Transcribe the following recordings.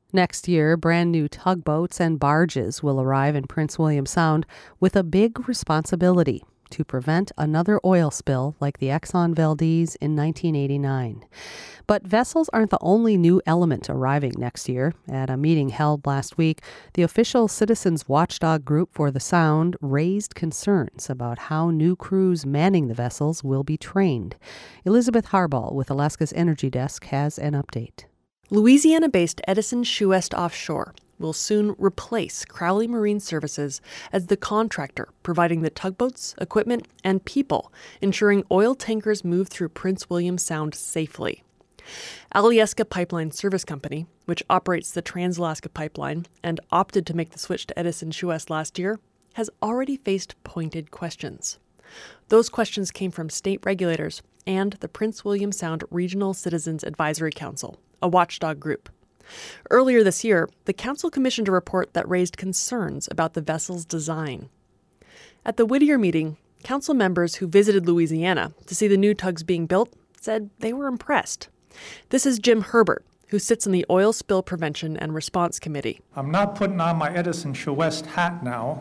Next year, brand new tugboats and barges will arrive in Prince William Sound with a big responsibility: to prevent another oil spill like the Exxon Valdez in 1989. But vessels aren't the only new element arriving next year. At a meeting held last week, the official citizens watchdog group for the Sound raised concerns about how new crews manning the vessels will be trained. Elizabeth Harbaugh with Alaska's Energy Desk has an update. Louisiana-based Edison Shoe West Offshore will soon replace Crowley Marine Services as the contractor providing the tugboats, equipment, and people, ensuring oil tankers move through Prince William Sound safely. Alyeska Pipeline Service Company, which operates the Trans-Alaska Pipeline and opted to make the switch to Edison Shoe West last year, has already faced pointed questions. Those questions came from state regulators and the Prince William Sound Regional Citizens Advisory Council, a watchdog group. Earlier this year, the council commissioned a report that raised concerns about the vessel's design. At the Whittier meeting, council members who visited Louisiana to see the new tugs being built said they were impressed. This is Jim Herbert, who sits on the Oil Spill Prevention and Response Committee. I'm not putting on my Edison Shoe West hat now,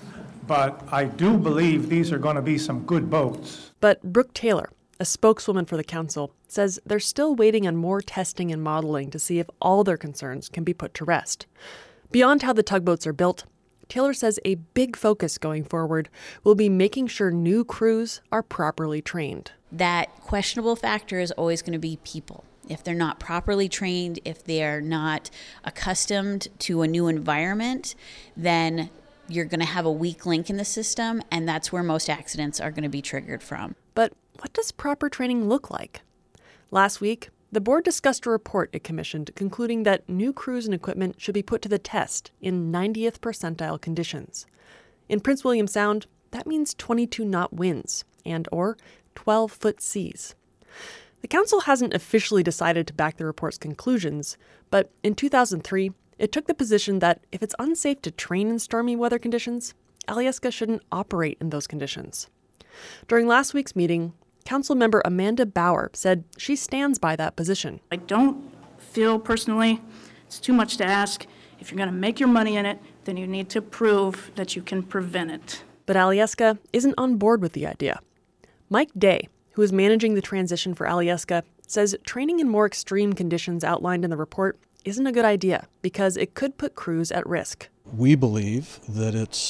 but I do believe these are going to be some good boats. But Brooke Taylor, a spokeswoman for the council, says they're still waiting on more testing and modeling to see if all their concerns can be put to rest. Beyond how the tugboats are built, Taylor says a big focus going forward will be making sure new crews are properly trained. That questionable factor is always going to be people. If they're not properly trained, if they're not accustomed to a new environment, then you're going to have a weak link in the system, and that's where most accidents are going to be triggered from. But what does proper training look like? Last week, the board discussed a report it commissioned concluding that new crews and equipment should be put to the test in 90th percentile conditions. In Prince William Sound, that means 22-knot winds and or 12-foot seas. The council hasn't officially decided to back the report's conclusions, but in 2003, it took the position that if it's unsafe to train in stormy weather conditions, Alyeska shouldn't operate in those conditions. During last week's meeting, council member Amanda Bauer said she stands by that position. I don't feel personally it's too much to ask. If you're going to make your money in it, then you need to prove that you can prevent it. But Alyeska isn't on board with the idea. Mike Day, who is managing the transition for Alyeska, says training in more extreme conditions outlined in the report isn't a good idea because it could put crews at risk. We believe that it's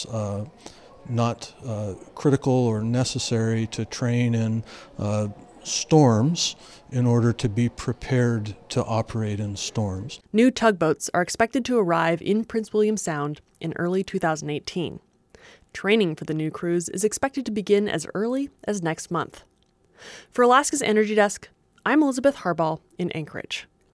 not critical or necessary to train in storms in order to be prepared to operate in storms. New tugboats are expected to arrive in Prince William Sound in early 2018. Training for the new crews is expected to begin as early as next month. For Alaska's Energy Desk, I'm Elizabeth Harbaugh in Anchorage.